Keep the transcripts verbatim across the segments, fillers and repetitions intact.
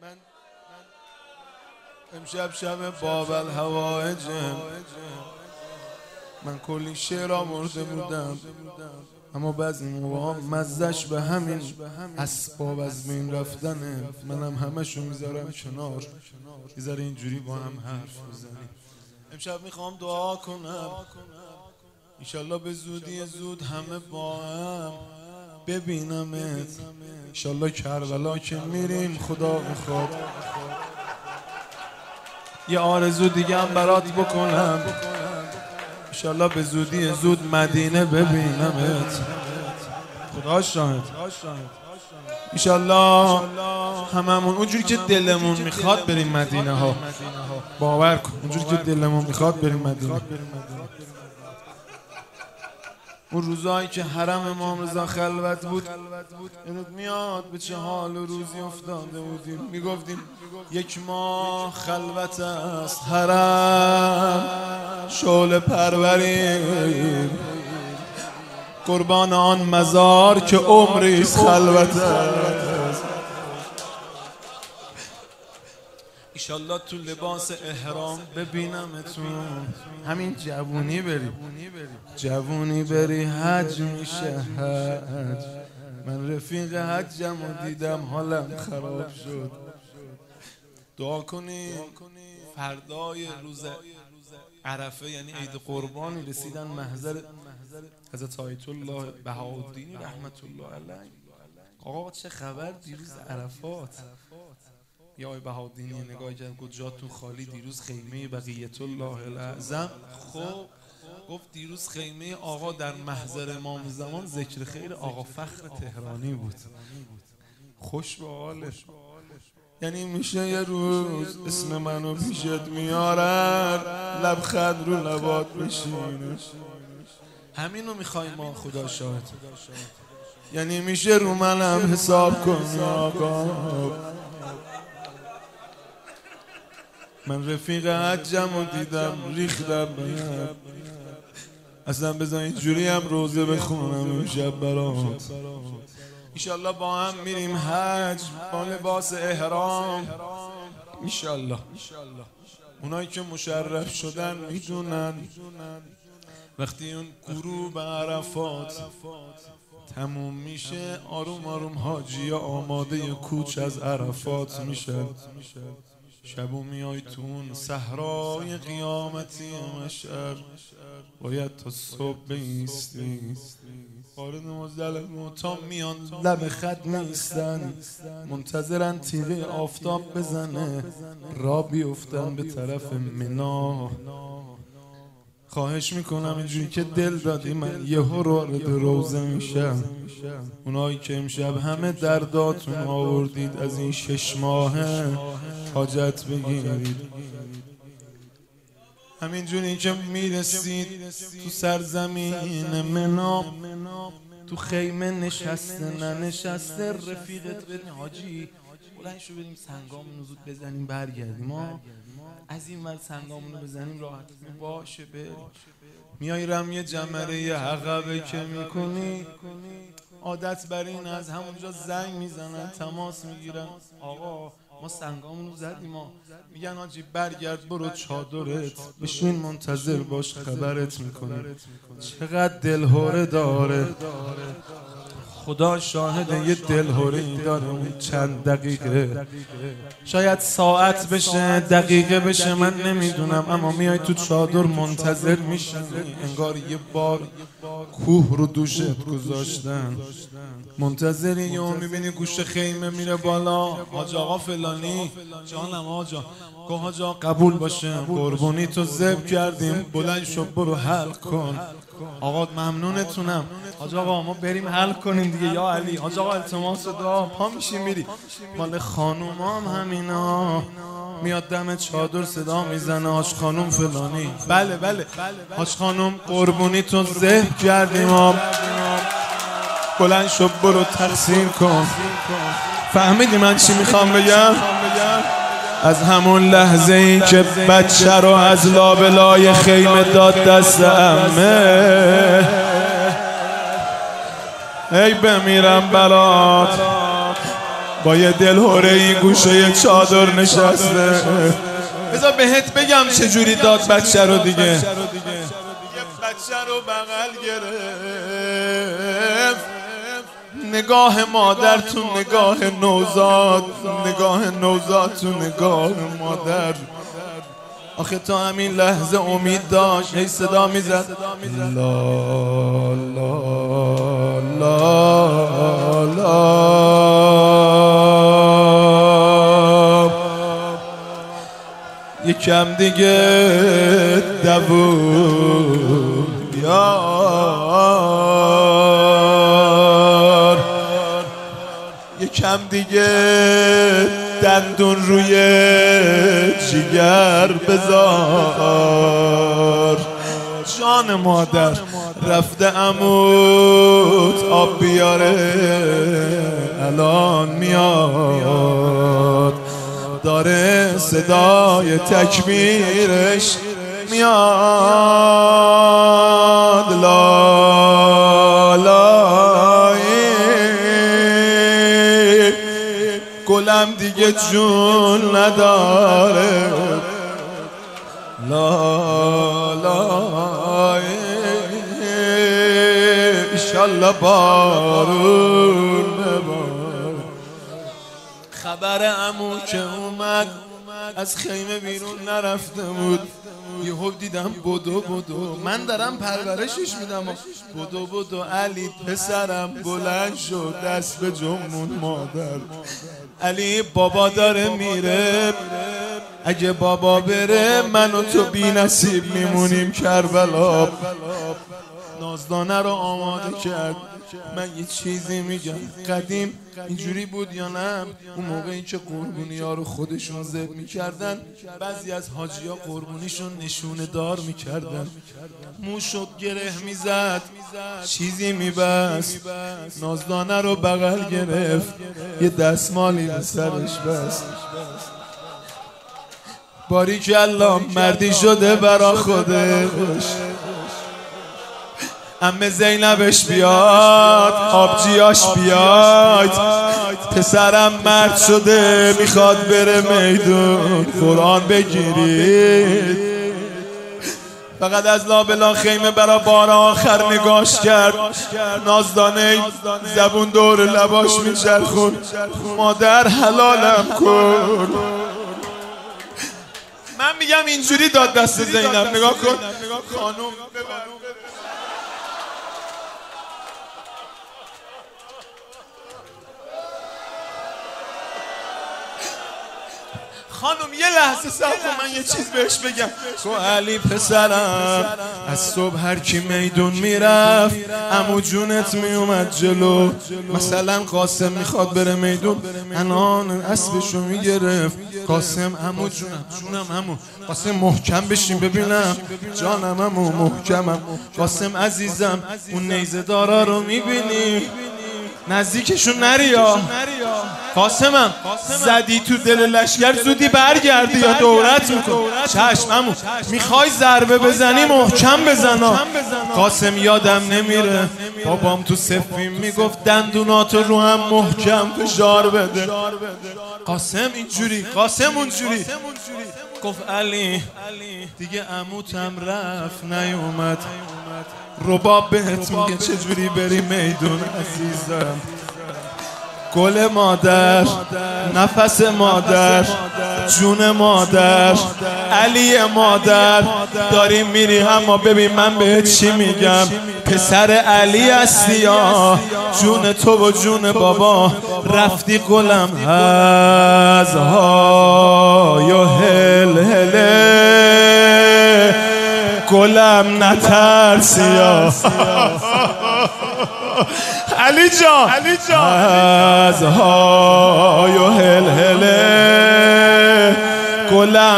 امشب شب باب الهوایجه. من کلی شعر آورده بودم اما بعضی موقع مزش به همین اسباب از بین رفتنه. منم همشو میذارم کنار، یه ذره اینجوری با هم حرف بزنیم. امشب میخوام دعا کنم انشالله به زودی زود همه با هم ببینمت. انشالله کربلا که میریم خدا میخواد یه آرزو دیگه هم برات بکنم، انشالله به زودی زود مدینه ببینمت. خدا شاهد انشالله هممون اونجوری که دلمون میخواد بریم مدینه ها. باور کن اونجوری که دلمون میخواد بریم مدینه. اون روزایی که حرم امام رضا خلوت بود یادت میاد به چه حال و روزی افتاده بودیم؟ میگفتیم یک ماه خلوت است حرم شعله پروریم، قربان آن مزار که عمری خلوت است. ایشالله تو لباس احرام ببینمتون، همین جوونی بری جوونی بری حج میشه حج. من رفیق حجم و دیدم حالم خراب شد. دعا کنی فردای روز عرفه یعنی عید قربانی رسیدن محضر حضرت آیت الله بهاءالدین رحمت الله علیه. آقا چه خبر دیروز عرفات؟ یا آقای بهاءالدین نگاه کرد گفت جاتون خالی، دیروز خیمه بقیت الله الاعظم. خب گفت دیروز خیمه آقا در محضر امام زمان ذکر خیر آقا فخر تهرانی بود. خوش به حالش. یعنی میشه یه روز اسم منو پیشت میارن لبخند رو لبات بشین. همینو میخوایم ما خدا شاهد. یعنی میشه رو منم حساب کنی آقا. من رفیق حجم و دیدم ریختم بهم. اصلا بذار اینجوری هم روزه بخونم امشب برات. ایشالله با هم میریم حج با لباس احرام ایشالله. اونایی که مشرف شدن میدونن وقتی اون غروب عرفات تموم میشه آروم آروم حاجی ها آماده کوچ از عرفات میشه. شبو میای تو اون صحرای قیامتی مشعر باید تا صبح بیستی. وارد مزدلفه تا میان لب خط نیستن منتظرن تیغه آفتاب بزنه را بیفتن به طرف منا. خواهش میکنم اینجوری که دل دادی من یهو وارد روزه میشم. اونایی که امشب همه درداتون آوردید از این شش ماهه حاجت بگیرید. همینجوری که میرسید تو سرزمین منا تو خیمه نشسته ننشسته رفیقت بدین حاجی بلند شو بریم سنگامونو زود بزنیم برگردیم. ما از این ور سنگامونو بزنیم راحت باشه. بریم میای رمی جمره عقبه که میکنی عادت بر این از همونجا زنگ میزنن تماس میگیرن آقا ما سنگامونو زدیم. ما میگن حاجی برگرد برو چادرت بشین منتظر باش خبرت میکنیم. چقدر دلهوره داره خدا شاهده. یه دلهوره‌ای داره اون چند دقیقه شاید ساعت بشه دقیقه بشه من نمیدونم اما میای تو چادر منتظر میشی انگار یه بار کوه رو دوشت گذاشتن. منتظری یه میبینی گوشه خیمه میره بالا حاج آقا فلانی جانم آجا گو حاج آقا قبول باشه قربونی تو ذبح کردیم بلند شو برو حل کن. آقا ممنونتونم حاج آقا ما بریم حل کنیم دیگه یا علی. حاج آقا التماس دعا پا میشی میری. مال خانومام همینا میاد دم چادر صدا میزنه حاج خانوم فلانی. بله بله حاج خانوم قربونی تو ذبح کردیم بلند شو برو تقسیم کن. فهمیدی من چی میخوام بگم؟ از همون لحظه ای که بچه رو از لابلای خیمه داد دست عمه ای بمیرم برات با یه دلهوره این گوشه یه چادر نشسته. بذار بهت بگم چجوری داد بچه رو دیگه. یه بچه رو بغل گرفت، نگاه مادر تو نگاه نوزاد، نگاه نوزاد تو نگاه مادر. آخه تا همین لحظه امید داشت، هی صدا میزد لا لا لا لا. یکم دیگه دوون بیار، یکم دیگه دندون روی جیگر بذار. جان مادر رفته عموت آب بیاره، الان میاد، داره صدای تکبیرش میاد. لا لا گلم دیگه جون نداره. لا لا ایشالله بارون ببار. خبر عمو که اومد از خیمه بیرون نرفته بود، یهو دیدم بدو بدو، من دارم پرورشش میدم، بدو بدو علی پسرم بلند شد دست به جمون مادر. علی بابا داره میره، اگه بابا بره من و تو بی نصیب میمونیم کربلا. نازدانه رو آماده کرد. من یه چیزی میگم، قدیم اینجوری بود یا نه؟ اون موقعی که قربونی ها رو خودشون ذبح میکردن، بعضی از حاجی ها قربونیشون نشونه دار میکردن، موشو گره میزد، چیزی میبست. نازدانه رو بغل گرفت، یه دستمالی به سرش بست. باریکالله مردی شده برا خودش. عمه زینبش بیاد، آبجیاش بیاد، پسرم مرد شده میخواد بره میدون قرآن بگیرید. فقط از لابلا خیمه برا بار آخر نگاش کرد. نازدانه زبون دور لباش میچرخون، مادر حلالم کن. من میگم اینجوری داد دست زینب. نگاه کن خانوم، خانم یه لحظه صبر کن، من یه چیز بهش بگم. تو علی پسرم از صبح هر کی میدون میرفت عمو جونت میومد جلو. مثلا قاسم میخواد بره میدون، انان اسبشو میگرفت. قاسم عمو جونم جونم عمو، قاسم محکم بشین ببینم، جانم عمو محکمم. قاسم عزیزم اون نیزه دارا رو میبینی؟ نزدیکشون نریا. قاسمم زدی تو دل لشگر، زودی برگردی یا دورت میکن. چشم عمو، میخوای ضربه بزنی محکم بزنا. قاسم یادم نمیره بابام تو سفین میگفت دندوناتو رو هم محکم فشار بده. قاسم اینجوری، قاسم اونجوری. گفت علی دیگه عموتم رفت نیومد، رباب بهت میگه چجوری بری میدون عزیزم. گل مادر، نفس مادر، جون مادر، علی مادر، داری میری اما ببین من بهت چی میگم. پسر علی هستی یا جون تو و جون بابا. رفتی گلم از های و هل هله، گلم نترسیا علی جان، از های و هل هله، گلم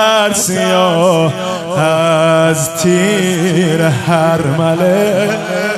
نترسیا از تیر هرمله.